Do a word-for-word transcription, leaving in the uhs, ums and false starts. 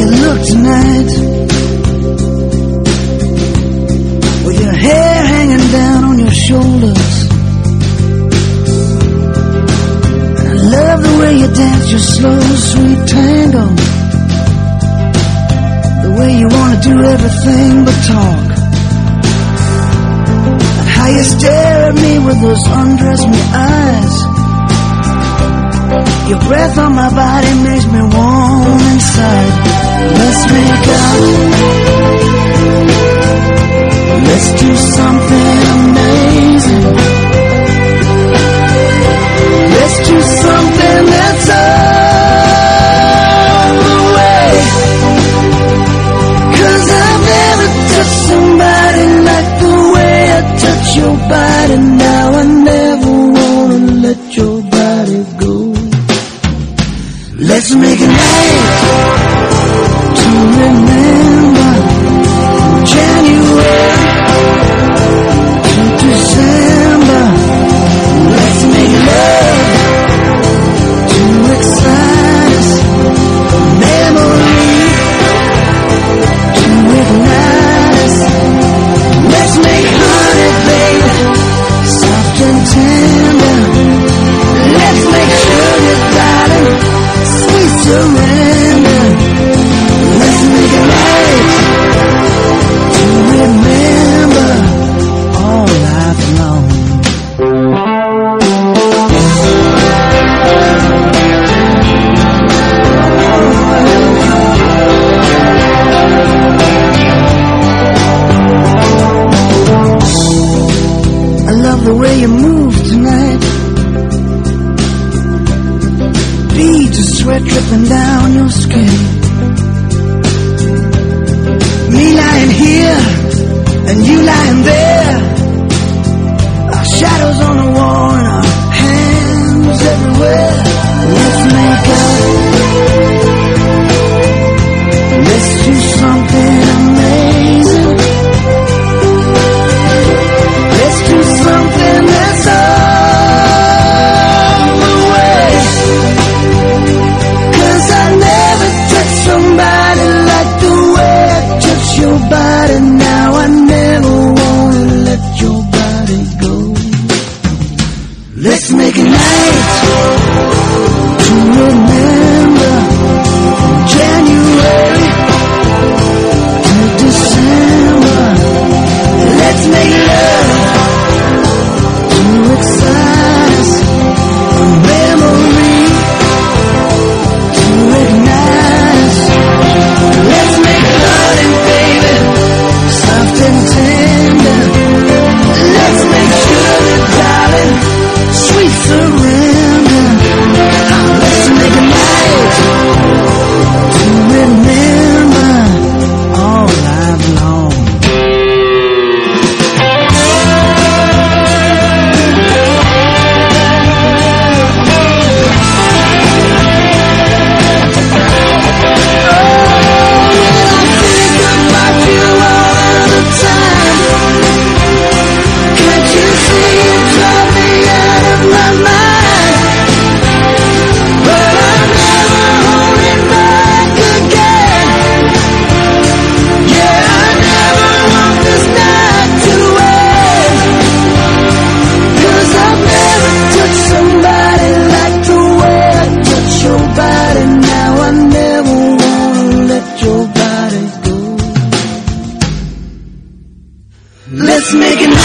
look tonight, with your hair hanging down on your shoulders. And I love the way you dance your slow, sweet tango, the way you wanna do everything but talk, and how you stare at me with those undress me eyes. Your breath on my body makes me warm inside. Let's make out. Let's do something amazing. Let's do something that's all the way. 'Cause I've never touched somebody like the way I touch your body. Now I never wanna let your body go. Let's make a night to remember, January to December. Let's make love to excite us, memory to ignite us. Let's make honey, baby, soft and tender. Let's make sugar, darling, sweet surrender. Let's make a night to remember all life long. I love the way you move tonight. Beads of sweat dripping down your skin. Me lying here and you lying there. Our shadows on the wall and our hands everywhere. Let's make out. Let's do something amazing. Let's do something that's all the way. 'Cause I never touched somebody like the way I touch your body. Now I never wanna let your body go. Let's make a night to remember, January to December. Let's make love to excite us, a memory to ignite us. Let's make honey, baby, soft and tender. Let's make sugar, darling, sweet surrender. Let's make a night to remember all life long. Let's make it